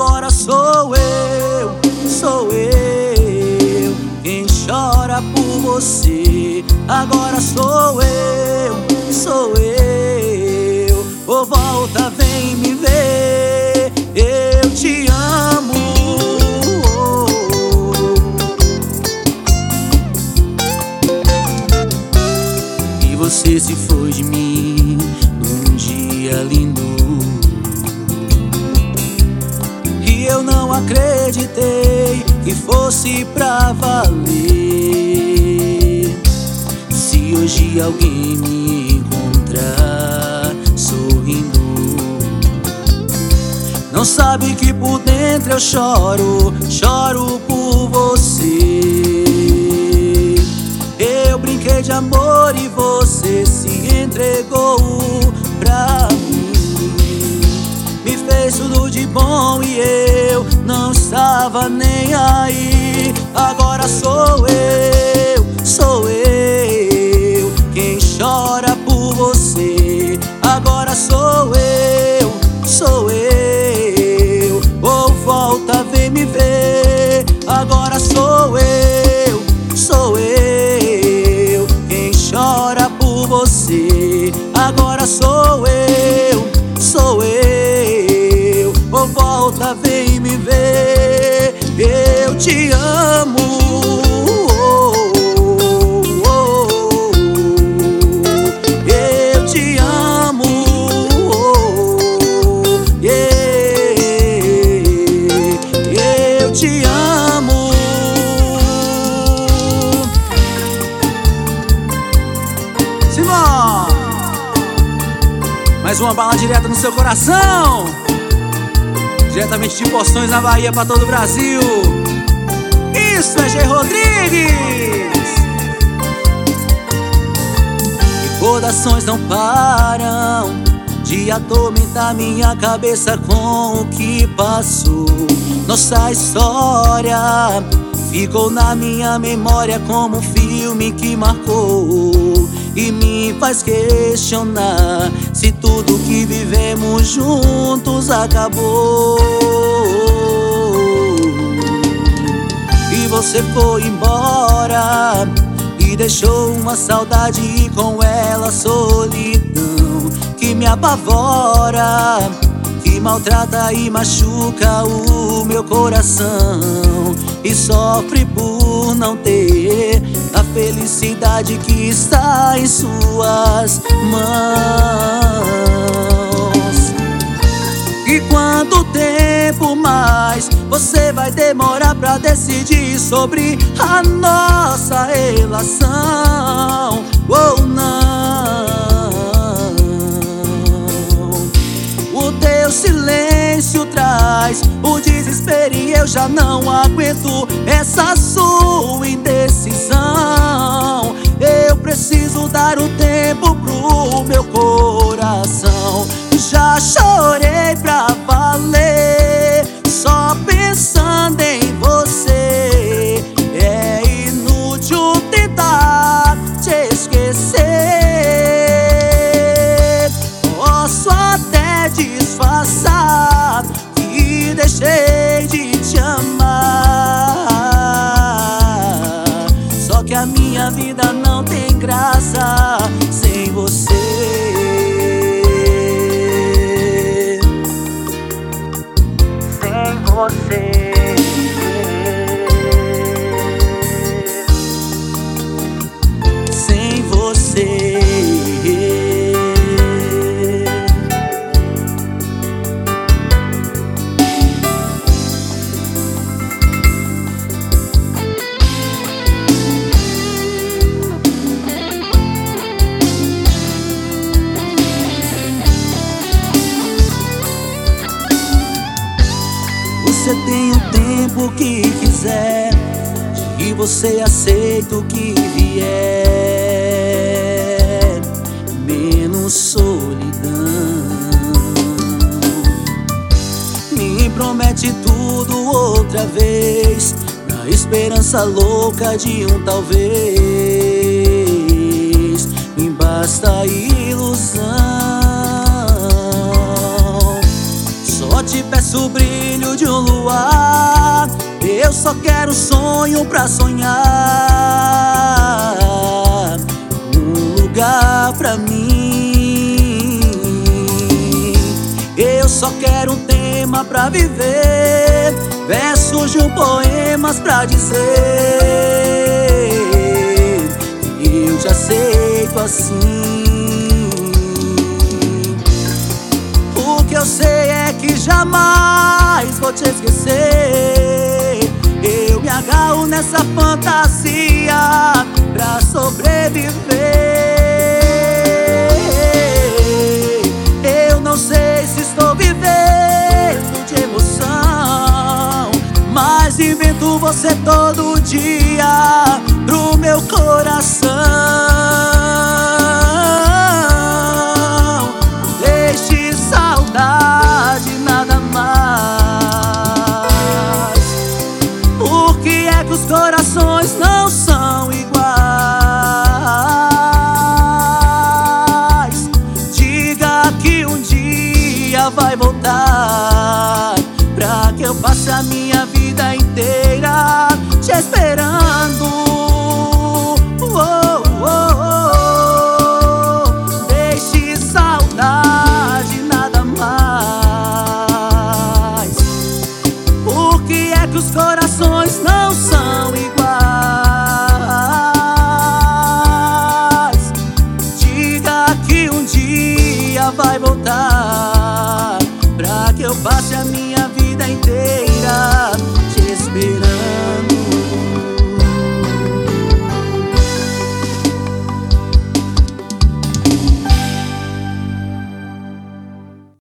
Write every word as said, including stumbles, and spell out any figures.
Agora sou eu, sou eu quem chora por você. Agora sou eu, sou eu. Ô, volta, vem me ver, eu te amo. E você se foi de mim num dia lindo, e eu não acreditei que fosse pra valer. Se hoje alguém me encontrar sorrindo, não sabe que por dentro eu choro, choro por você. Eu brinquei de amor e você se entregou pra mim. Me fez tudo de bom e eu não estava nem aí. Agora sou eu, sou eu quem chora por você. Agora sou eu, sou eu. Ou volta, vem me ver. Agora sou eu, sou eu quem chora por você. Agora sou eu, sou eu. Ou volta, vem me ver, eu te amo. Eu te amo. Eu te amo. Simão, mais uma bala direta no seu coração, diretamente de Poções, na Bahia, pra todo o Brasil. Isso é G. Rodrigues. Recordações não param de atormentar minha cabeça com o que passou. Nossa história ficou na minha memória como um filme que marcou e me faz questionar se tudo que vivemos juntos acabou. E você foi embora e deixou uma saudade e com ela a solidão que me apavora, que maltrata e machuca o meu coração, e sofre por não ter a felicidade que está em suas mãos. E quanto tempo mais você vai demorar pra decidir sobre a nossa relação? Ou não? O teu silêncio traz o desespero e eu já não aguento essa sua indecisão. Eu preciso dar o tempo pro meu coração. Já chorei pra valer, só pensando em você. É inútil tentar te esquecer. Posso até disfarçar que deixei de te amar, só que a minha vida não tem graça sem você. Sem você. Sem você. Você tem o tempo que quiser e você aceita o que vier, menos solidão. Me promete tudo outra vez, na esperança louca de um talvez. Me basta ilusão. Só te peço Penso o brilho de um luar. Eu só quero um sonho pra sonhar, um lugar pra mim. Eu só quero um tema pra viver, versos de um poemas pra dizer. Eu te aceito assim. O que eu sei é que jamais vou te esquecer. Eu me agarro nessa fantasia pra sobreviver. Eu não sei se estou vivendo de emoção, mas invento você todo dia pro meu coração. Deixe saudade, nada mais. Por que é que os corações não são iguais? Diga que um dia vai voltar, pra que eu passe a minha vida inteira te esperando. Oh, oh, oh. Deixe saudade, nada mais. Por que é que os corações não são